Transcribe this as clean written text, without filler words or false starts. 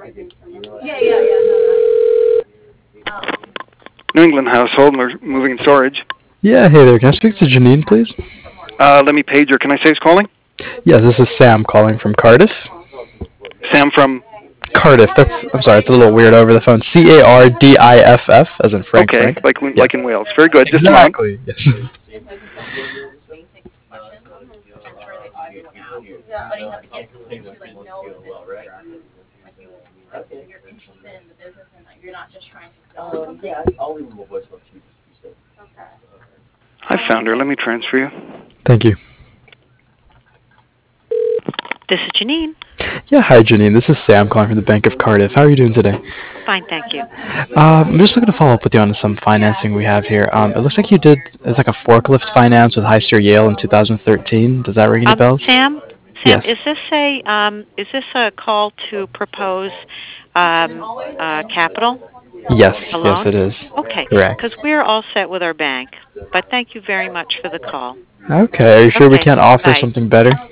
New England Household Moving and Storage. Yeah, hey there. Can I speak to Janine, please? Let me page her. Can I say who's calling? Yes, this is Sam calling from Cardiff. Sam from. Cardiff. I'm sorry, it's a little weird over the phone. Cardiff, as in Frank Okay, Frank. like Yes. in Wales. Very good. Just a moment. Exactly. Yes. I found her. Let me transfer you. Thank you. This is Janine. Yeah, hi Janine. This is Sam calling from the Bank of Cardiff. How are you doing today? Fine, thank you. I'm just looking to follow up with you on some financing we have here. It looks like you did it's like a forklift finance with Hyster Yale in 2013. Does that ring any bells? Sam, Yes. is this a call to propose capital, a Yes. Yes, loan? it is. Okay, because Correct. we're all set with our bank. But thank you very much for the call. Okay. Are you sure we Okay, can't offer bye. something better?